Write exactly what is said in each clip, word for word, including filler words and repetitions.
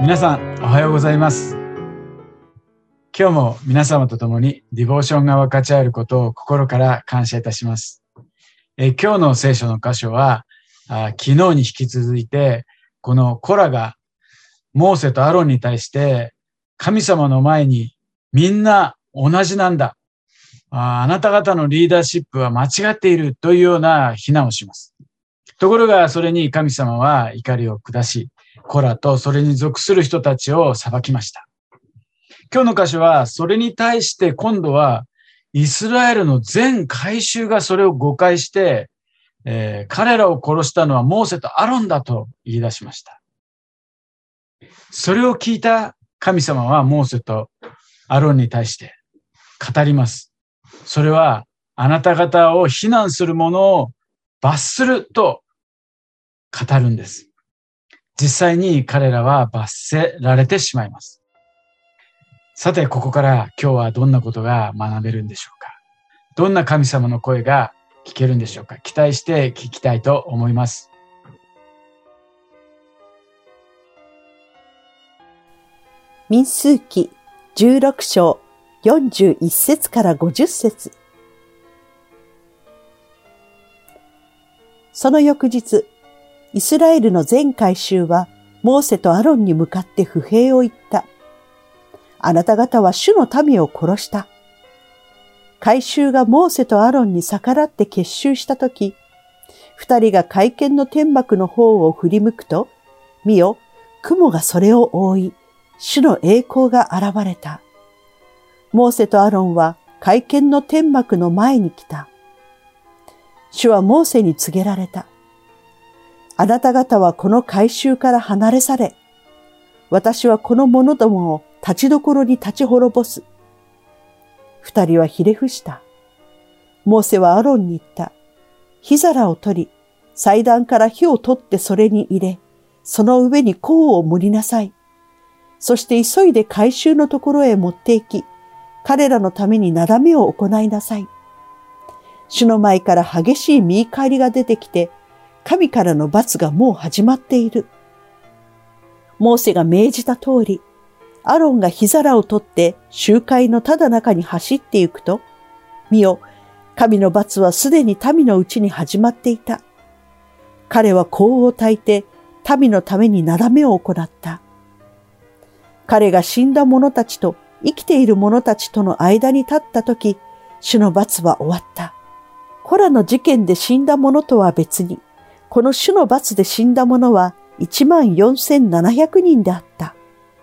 皆さんおはようございます。今日も皆様と共にディボーションが分かち合えることを心から感謝いたします。え今日の聖書の箇所はあ昨日に引き続いて、このコラがモーセとアロンに対して神様の前にみんな同じなんだ、あ、あなた方のリーダーシップは間違っているというような非難をします。ところがそれに神様は怒りを下し、コラとそれに属する人たちを裁きました。今日の箇所はそれに対して今度はイスラエルの全会衆がそれを誤解して、えー、彼らを殺したのはモーセとアロンだと言い出しました。それを聞いた神様はモーセとアロンに対して語ります。それはあなた方を非難する者を罰すると語るんです。実際に彼らは罰せられてしまいます。さて、ここから今日はどんなことが学べるんでしょうか。どんな神様の声が聞けるんでしょうか。期待して聞きたいと思います。 民数記じゅうろく章よんじゅういち節からごじゅっ節。その翌日、イスラエルの全会衆はモーセとアロンに向かって不平を言った。あなた方は主の民を殺した。会衆がモーセとアロンに逆らって結集したとき、二人が会見の天幕の方を振り向くと、見よ、雲がそれを覆い、主の栄光が現れた。モーセとアロンは会見の天幕の前に来た。主はモーセに告げられた。あなた方はこの会衆から離れ去れ。私はこの者どもを立ちどころに立ち滅ぼす。二人はひれ伏した。モーセはアロンに言った。火皿を取り、祭壇から火を取ってそれに入れ、その上に甲を盛りなさい。そして急いで会衆のところへ持って行き、彼らのためになだめを行いなさい。主の前から激しい見返りが出てきて、神からの罰がもう始まっている。モーセが命じた通り、アロンが火皿を取って集会のただ中に走って行くと、見よ、神の罰はすでに民のうちに始まっていた。彼は香を焚いて民のためになだめを行った。彼が死んだ者たちと生きている者たちとの間に立ったとき、主の罰は終わった。コラの事件で死んだ者とは別に、この主の罰で死んだ者はいちまんよんせんななひゃくにんであった。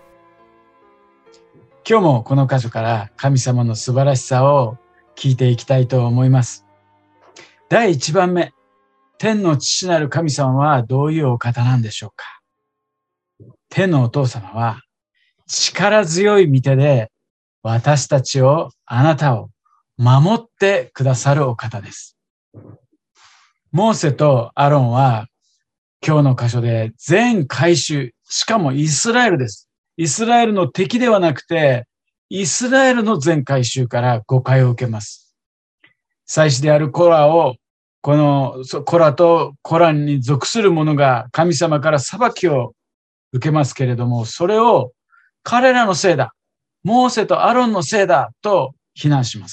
今日もこの箇所から神様の素晴らしさを聞いていきたいと思います。第一番目、天の父なる神様はどういうお方なんでしょうか。天のお父様は力強い御手で私たちを、あなたを守ってくださるお方です。モーセとアロンは今日の箇所で全会衆、しかもイスラエルです。イスラエルの敵ではなくて、イスラエルの全会衆から誤解を受けます。祭司であるコラを、このコラとコランに属する者が神様から裁きを受けますけれども、それを彼らのせいだ、モーセとアロンのせいだと非難します。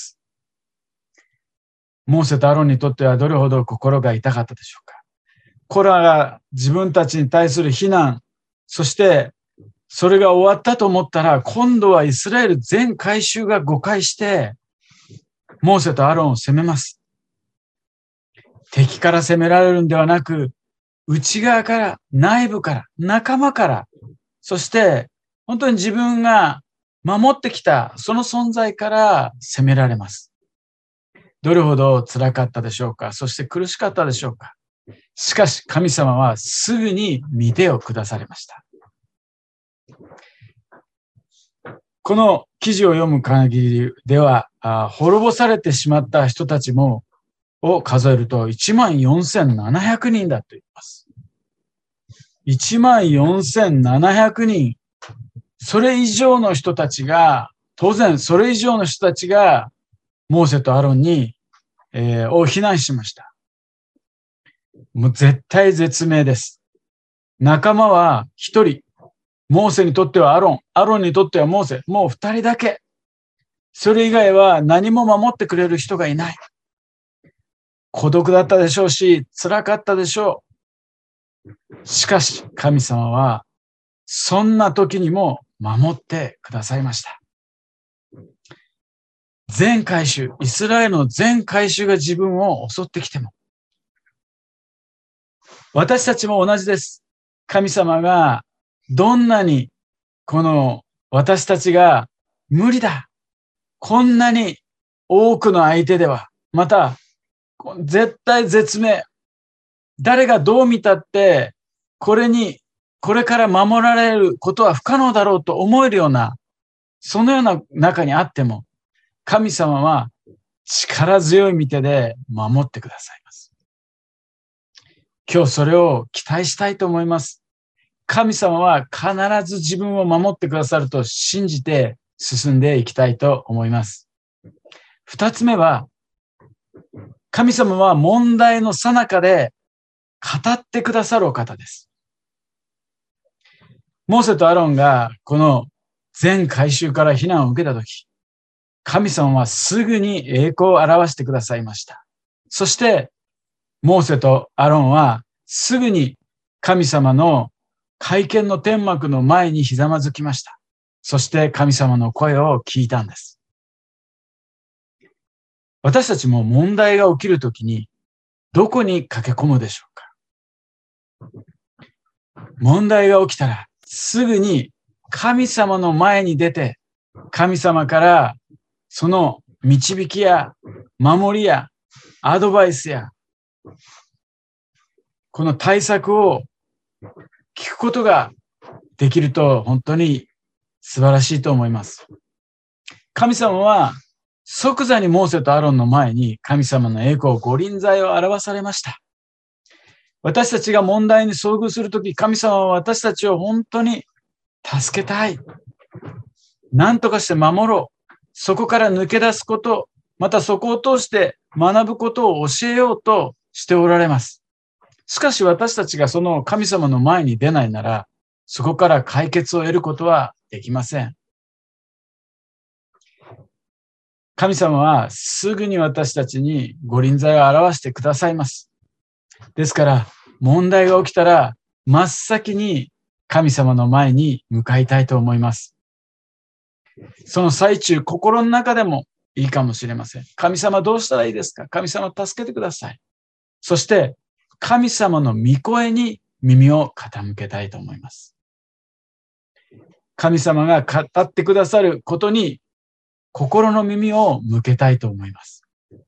モーセとアロンにとってはどれほど心が痛かったでしょうか。コラが自分たちに対する非難、そしてそれが終わったと思ったら、今度はイスラエル全会衆が誤解して、モーセとアロンを責めます。敵から責められるんではなく、内側から、内部から、仲間から、そして本当に自分が守ってきたその存在から責められます。どれほど辛かったでしょうか。そして苦しかったでしょうか。しかし神様はすぐに御手を下されました。この記事を読む限りでは、滅ぼされてしまった人たちもを数えるといちまんよんせんななひゃくにんだと言います。いちまんよんせんななひゃくにん。それ以上の人たちが、当然それ以上の人たちがモーセとアロンに、えー、を非難しました。もう絶対絶命です。仲間は一人、 モーセにとってはアロン、アロンにとってはモーセ、もう二人だけ。それ以外は何も守ってくれる人がいない。孤独だったでしょうし、辛かったでしょう。しかし、神様は、そんな時にも守ってくださいました。全回収、イスラエルの全回収が自分を襲ってきても、私たちも同じです。神様がどんなにこの私たちが無理だ。こんなに多くの相手では、また絶対絶命。誰がどう見たって、これに、これから守られることは不可能だろうと思えるような、そのような中にあっても、神様は力強い御手で守ってくださいます。今日それを期待したいと思います。神様は必ず自分を守ってくださると信じて進んでいきたいと思います。二つ目は、神様は問題の最中で語ってくださるお方です。モーセとアロンがこの全回収から避難を受けたとき、神様はすぐに栄光を表してくださいました。そして、モーセとアロンはすぐに神様の会見の天幕の前にひざまずきました。そして神様の声を聞いたんです。私たちも問題が起きるときにどこに駆け込むでしょうか。問題が起きたらすぐに神様の前に出て、神様からその導きや守りやアドバイスやこの対策を聞くことができると本当に素晴らしいと思います。神様は即座にモーセとアロンの前に神様の栄光、御臨在を表されました。私たちが問題に遭遇するとき、神様は私たちを本当に助けたい。何とかして守ろう。そこから抜け出すこと、またそこを通して学ぶことを教えようとしておられます。しかし私たちがその神様の前に出ないなら、そこから解決を得ることはできません。神様はすぐに私たちに御臨在を表してくださいます。ですから問題が起きたら真っ先に神様の前に向かいたいと思います。その最中、心の中でもいいかもしれません。神様どうしたらいいですか？神様助けてください。そして神様の御声に耳を傾けたいと思います。神様が語ってくださることに心の耳を向けたいと思います。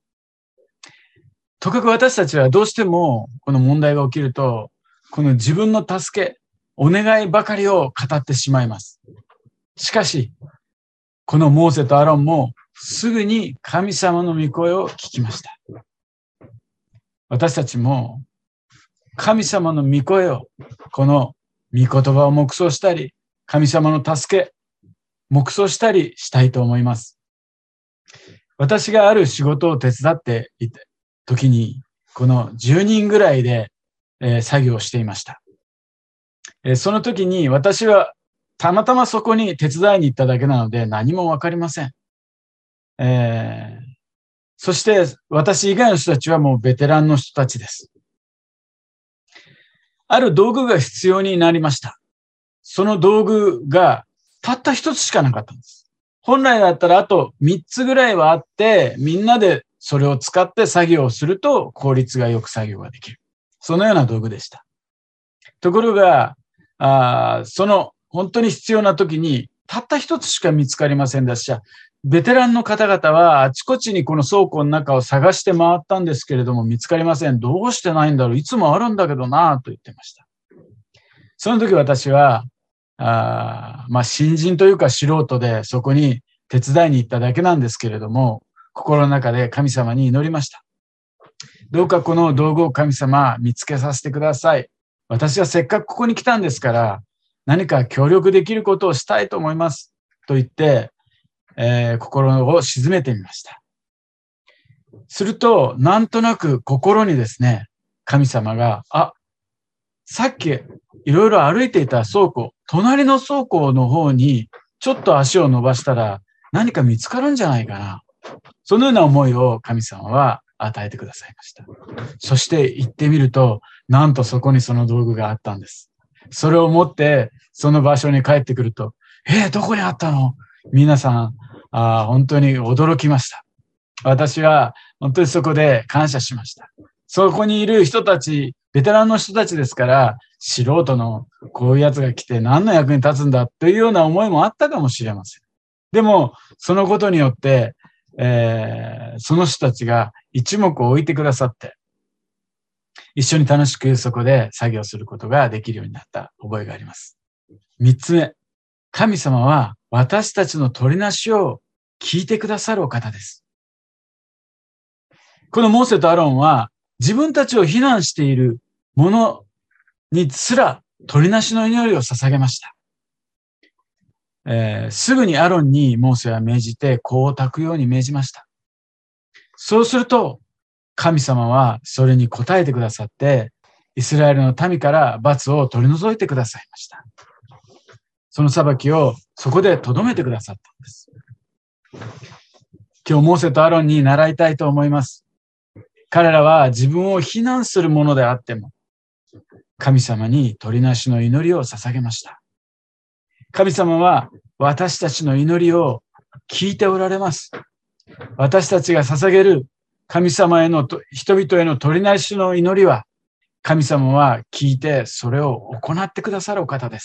とかく私たちはどうしてもこの問題が起きると、この自分の助け、お願いばかりを語ってしまいます。しかし、このモーセとアロンもすぐに神様の御声を聞きました。私たちも神様の御声を、この御言葉を黙想したり、神様の助け、黙想したりしたいと思います。私がある仕事を手伝っていた時に、このじゅうにんぐらいで、えー、作業をしていました。えー、その時に私はたまたまそこに手伝いに行っただけなので何もわかりません。えー、そして私以外の人たちはもうベテランの人たちです。ある道具が必要になりました。その道具がたった一つしかなかったんです。本来だったらあと三つぐらいはあって、みんなでそれを使って作業をすると効率がよく作業ができる。そのような道具でした。ところが、あその本当に必要な時にたった一つしか見つかりませんでした。ベテランの方々はあちこちにこの倉庫の中を探して回ったんですけれども見つかりません。どうしてないんだろう、いつもあるんだけどなぁと言ってました。その時私は、あまあ新人というか素人でそこに手伝いに行っただけなんですけれども、心の中で神様に祈りました。どうかこの道具を神様見つけさせてください。私はせっかくここに来たんですから何か協力できることをしたいと思いますと言って、えー、心を静めてみました。するとなんとなく心にですね、神様があさっきいろいろ歩いていた倉庫、隣の倉庫の方にちょっと足を伸ばしたら何か見つかるんじゃないかな。そのような思いを神様は与えてくださいました。そして行ってみると、なんとそこにその道具があったんです。それを持ってその場所に帰ってくると、えー、どこにあったの？皆さん、あ本当に驚きました。私は本当にそこで感謝しました。そこにいる人たち、ベテランの人たちですから、素人のこういうやつが来て何の役に立つんだというような思いもあったかもしれません。でも、そのことによって、えー、その人たちが一目置いてくださって、一緒に楽しくそこで作業することができるようになった覚えがあります。三つ目、神様は私たちの取りなしを聞いてくださるお方です。このモーセとアロンは自分たちを非難しているものにすら取りなしの祈りを捧げました。えー、すぐにアロンにモーセは命じて香を焚くように命じました。そうすると神様はそれに応えてくださって、イスラエルの民から罰を取り除いてくださいました。その裁きをそこで留めてくださったんです。今日モーセとアロンに習いたいと思います。彼らは自分を非難するものであっても、神様に取りなしの祈りを捧げました。神様は私たちの祈りを聞いておられます。私たちが捧げる神様への人々への取りなしの祈りは、神様は聞いてそれを行ってくださるお方です。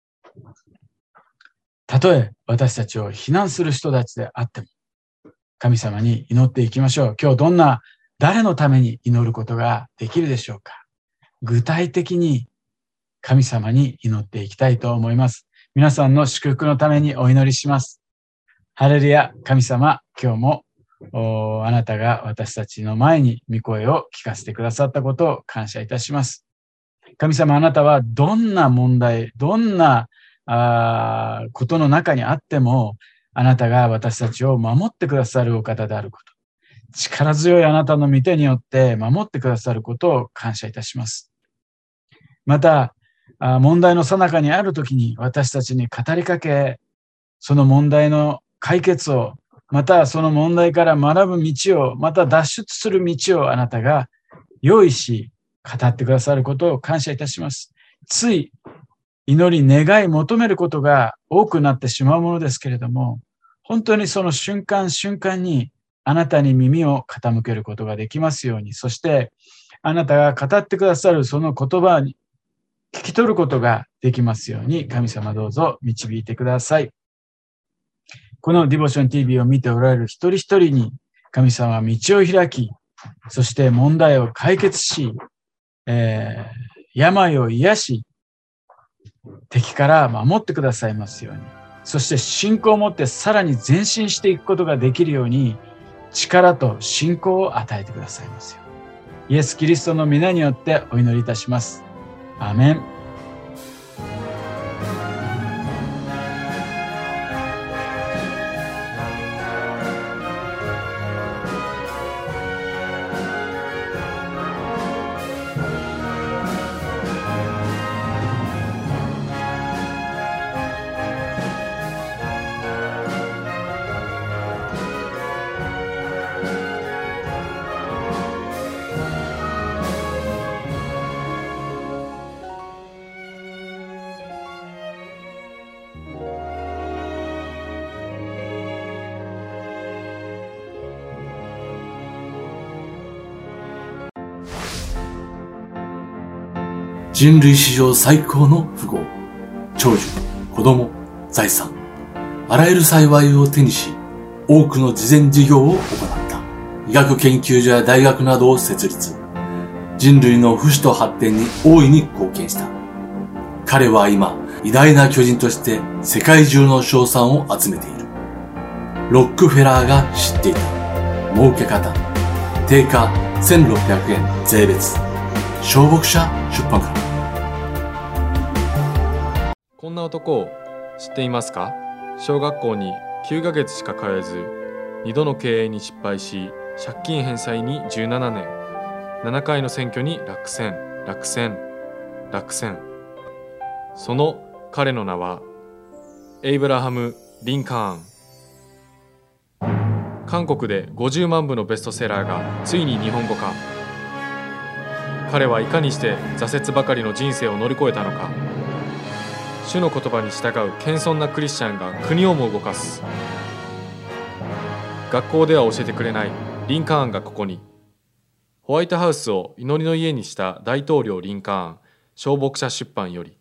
たとえ私たちを非難する人たちであっても、神様に祈っていきましょう。今日どんな、誰のために祈ることができるでしょうか。具体的に神様に祈っていきたいと思います。皆さんの祝福のためにお祈りします。ハレルヤ、神様、今日もあなたが私たちの前に御声を聞かせてくださったことを感謝いたします。神様、あなたはどんな問題、どんなあことの中にあっても、あなたが私たちを守ってくださるお方であること、力強いあなたの御手によって守ってくださることを感謝いたします。また、問題の最中にあるときに私たちに語りかけ、その問題の解決を、またその問題から学ぶ道を、また脱出する道をあなたが用意し、語ってくださることを感謝いたします。つい祈り、願い、求めることが多くなってしまうものですけれども、本当にその瞬間瞬間にあなたに耳を傾けることができますように、そしてあなたが語ってくださるその言葉に聞き取ることができますように、神様どうぞ導いてください。このディボーション ティーブイ を見ておられる一人一人に神様は道を開き、そして問題を解決し、えー、病を癒し、敵から守ってくださいますように、そして信仰を持ってさらに前進していくことができるように、力と信仰を与えてくださいますように。イエス・キリストの皆によってお祈りいたします。アーメン。 人類史上最高の富豪、長寿、子供、財産、あらゆる幸いを手にし、多くの慈善事業を行った。医学研究所や大学などを設立。人類の不死と発展に大いに貢献した。彼は今、偉大な巨人として世界中の称賛を集めている。ロックフェラーが知っていた。儲け方。定価せんろっぴゃくえん税別。小牧者出版から。 こんな男を知っていますか？小学校にきゅうかげつしか通えず、にどの経営に失敗し、借金返済にじゅうななねん、ななかいの選挙に落選、落選、落選。 その彼の名はエイブラハム・リンカーン。韓国でごじゅうまんぶのベストセラーがついに日本語化。彼はいかにして挫折ばかりの人生を乗り越えたのか。主の言葉に従う謙遜なクリスチャンが国をも動かす。学校では教えてくれないリンカーンがここに。ホワイトハウスを祈りの家にした大統領リンカーン、小牧者出版より。